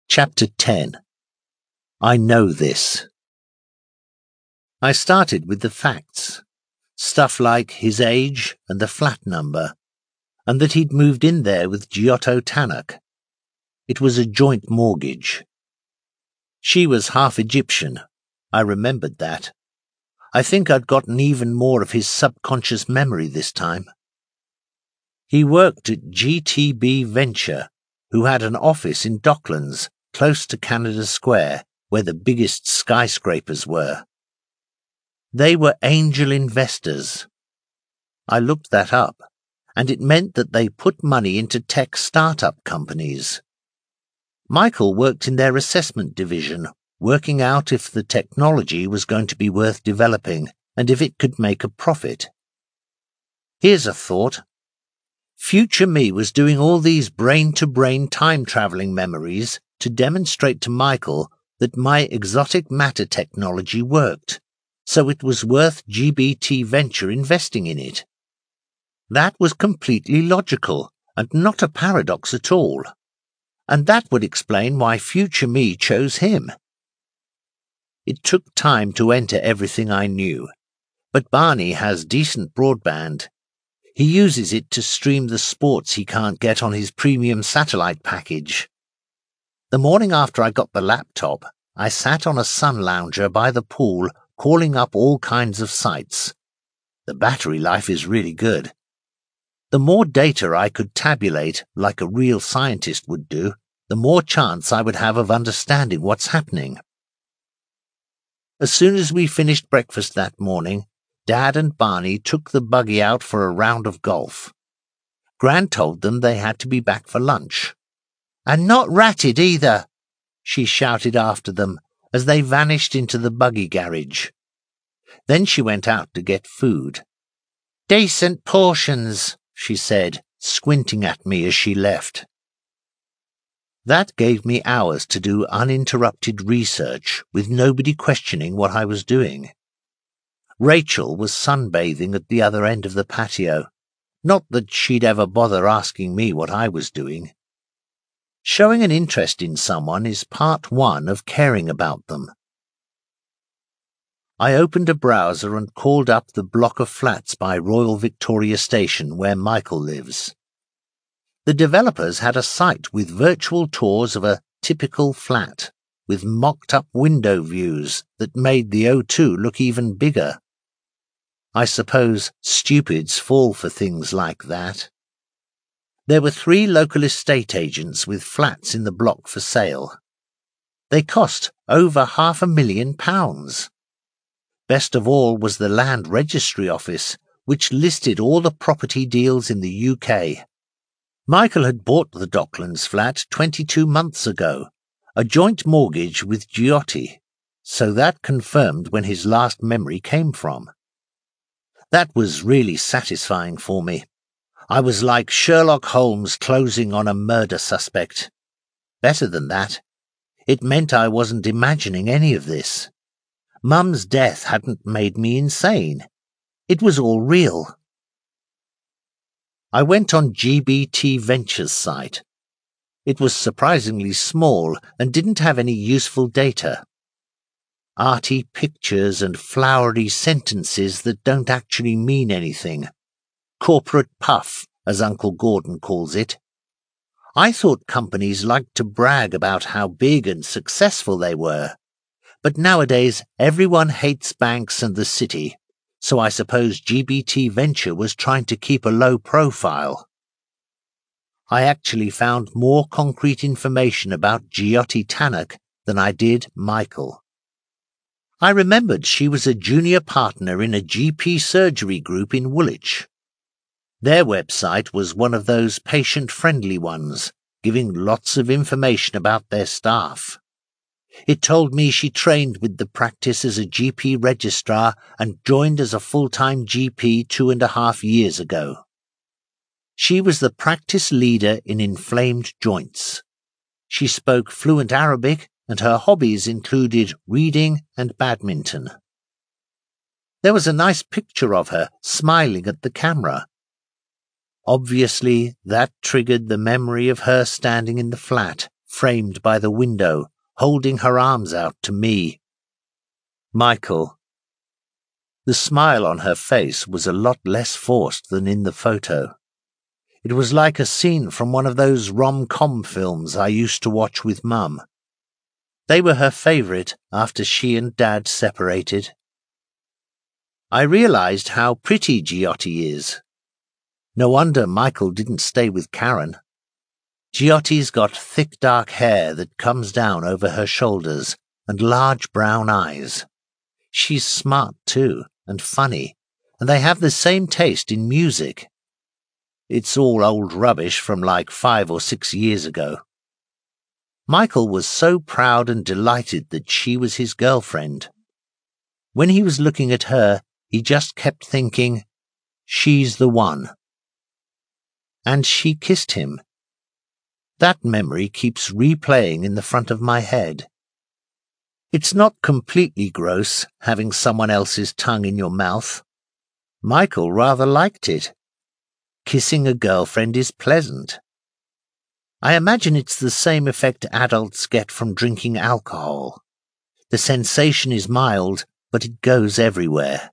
Chapter 10. I Know This. I started with the facts. Stuff like his age and the flat number, and that he'd moved in there with Giotto Tannock. It was a joint mortgage. She was half Egyptian. I remembered that. I think I'd gotten even more of his subconscious memory this time. He worked at GTB Venture, who had an office in Docklands, close to Canada Square, where the biggest skyscrapers were. They were angel investors. I looked that up, and it meant that they put money into tech startup companies. Michael worked in their assessment division, working out if the technology was going to be worth developing and if it could make a profit. Here's a thought. Future me was doing all these brain-to-brain time-traveling memories to demonstrate to Michael that my exotic matter technology worked, so it was worth GBT Venture investing in it. That was completely logical and not a paradox at all, and that would explain why future me chose him. It took time to enter everything I knew, but Barney has decent broadband. He uses it to stream the sports he can't get on his premium satellite package. The morning after I got the laptop, I sat on a sun lounger by the pool calling up all kinds of sites. The battery life is really good. The more data I could tabulate like a real scientist would do, the more chance I would have of understanding what's happening. As soon as we finished breakfast that morning, Dad and Barney took the buggy out for a round of golf. Gran told them they had to be back for lunch. "And not ratted either," she shouted after them as they vanished into the buggy garage. Then she went out to get food. "Decent portions," she said, squinting at me as she left. That gave me hours to do uninterrupted research with nobody questioning what I was doing. Rachel was sunbathing at the other end of the patio. Not that she'd ever bother asking me what I was doing. Showing an interest in someone is part one of caring about them. I opened a browser and called up the block of flats by Royal Victoria Station where Michael lives. The developers had a site with virtual tours of a typical flat, with mocked-up window views that made the O2 look even bigger. I suppose stupids fall for things like that. There were 3 local estate agents with flats in the block for sale. They cost over £500,000. Best of all was the Land Registry Office, which listed all the property deals in the UK. Michael had bought the Docklands flat 22 months ago, a joint mortgage with Giotti, so that confirmed when his last memory came from. That was really satisfying for me. I was like Sherlock Holmes closing on a murder suspect. Better than that, it meant I wasn't imagining any of this. Mum's death hadn't made me insane. It was all real. I went on GBT Ventures' site. It was surprisingly small and didn't have any useful data. Arty pictures and flowery sentences that don't actually mean anything. Corporate puff, as Uncle Gordon calls it. I thought companies liked to brag about how big and successful they were. But nowadays everyone hates banks and the city, so I suppose GBT Venture was trying to keep a low profile. I actually found more concrete information about Giotti Tannock than I did Michael. I remembered she was a junior partner in a GP surgery group in Woolwich. Their website was one of those patient-friendly ones, giving lots of information about their staff. It told me she trained with the practice as a GP registrar and joined as a full-time GP 2.5 years ago. She was the practice leader in inflamed joints. She spoke fluent Arabic and her hobbies included reading and badminton. There was a nice picture of her smiling at the camera. Obviously, that triggered the memory of her standing in the flat, framed by the window, holding her arms out to me. Michael. The smile on her face was a lot less forced than in the photo. It was like a scene from one of those rom-com films I used to watch with Mum. They were her favourite after she and Dad separated. I realised how pretty Giotti is. No wonder Michael didn't stay with Karen. Giotti's got thick dark hair that comes down over her shoulders and large brown eyes. She's smart too, and funny, and they have the same taste in music. It's all old rubbish from like 5 or 6 years ago. Michael was so proud and delighted that she was his girlfriend. When he was looking at her, he just kept thinking, she's the one. And she kissed him. That memory keeps replaying in the front of my head. It's not completely gross having someone else's tongue in your mouth. Michael rather liked it. Kissing a girlfriend is pleasant. I imagine it's the same effect adults get from drinking alcohol. The sensation is mild, but it goes everywhere.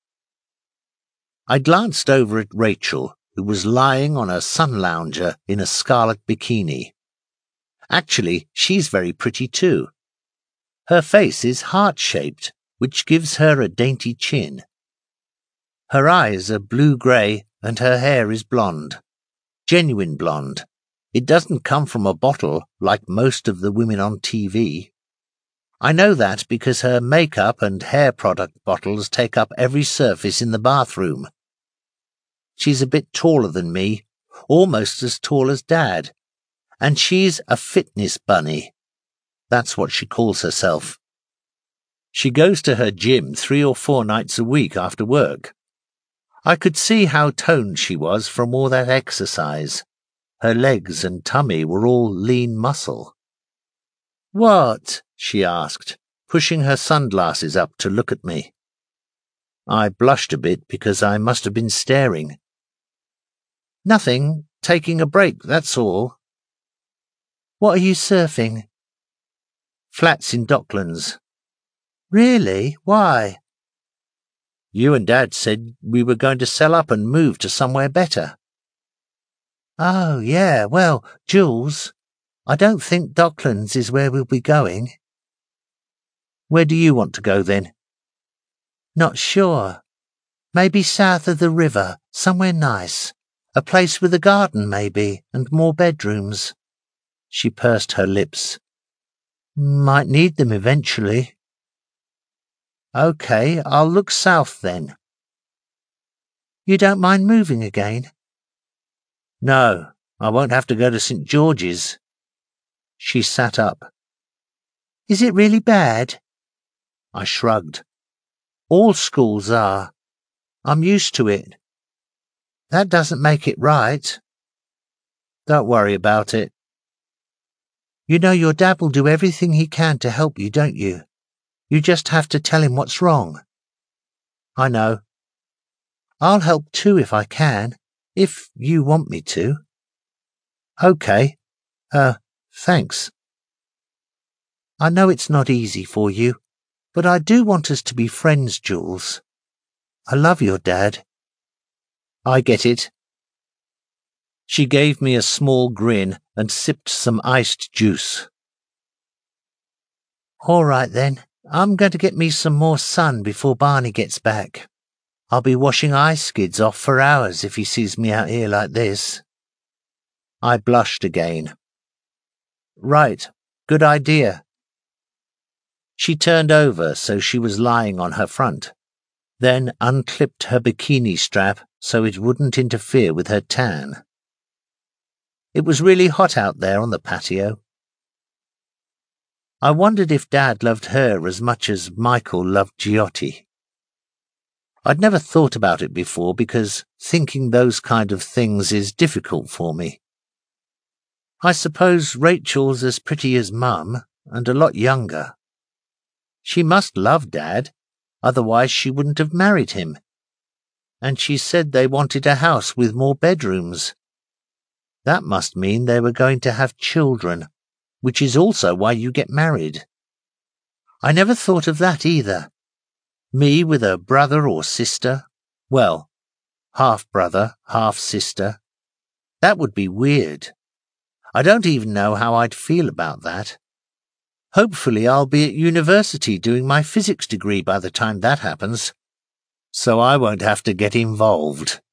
I glanced over at Rachel, who was lying on a sun lounger in a scarlet bikini. Actually, she's very pretty too. Her face is heart-shaped, which gives her a dainty chin. Her eyes are blue-grey and her hair is blonde. Genuine blonde. It doesn't come from a bottle like most of the women on TV. I know that because her makeup and hair product bottles take up every surface in the bathroom. She's a bit taller than me, almost as tall as Dad, and she's a fitness bunny. That's what she calls herself. She goes to her gym 3 or 4 nights a week after work. I could see how toned she was from all that exercise. Her legs and tummy were all lean muscle. "What?" she asked, pushing her sunglasses up to look at me. I blushed a bit because I must have been staring. "Nothing, taking a break, that's all." "What are you surfing?" "Flats in Docklands." "Really? Why?" "You and Dad said we were going to sell up and move to somewhere better." "Oh, yeah, well, Jules, I don't think Docklands is where we'll be going." "Where do you want to go then?" "Not sure. Maybe south of the river, somewhere nice. A place with a garden, maybe, and more bedrooms." She pursed her lips. "Might need them eventually." "OK, I'll look south then." "You don't mind moving again?" "No, I won't have to go to St. George's." She sat up. "Is it really bad?" I shrugged. "All schools are. I'm used to it." "That doesn't make it right." "Don't worry about it." "You know your dad will do everything he can to help you, don't you? You just have to tell him what's wrong." "I know." "I'll help too if I can, if you want me to." "OK. Thanks." "I know it's not easy for you, but I do want us to be friends, Jules. I love your dad." "I get it." She gave me a small grin and sipped some iced juice. "All right then, I'm going to get me some more sun before Barney gets back. I'll be washing ice skids off for hours if he sees me out here like this." I blushed again. "Right, good idea." She turned over so she was lying on her front, then unclipped her bikini strap so it wouldn't interfere with her tan. It was really hot out there on the patio. I wondered if Dad loved her as much as Michael loved Giotti. I'd never thought about it before because thinking those kind of things is difficult for me. I suppose Rachel's as pretty as Mum and a lot younger. She must love Dad, otherwise she wouldn't have married him. And she said they wanted a house with more bedrooms. That must mean they were going to have children. which is also why you get married. I never thought of that either. Me with a brother or sister. Well, half-brother, half-sister. That would be weird. I don't even know how I'd feel about that. Hopefully I'll be at university doing my physics degree by the time that happens, so I won't have to get involved.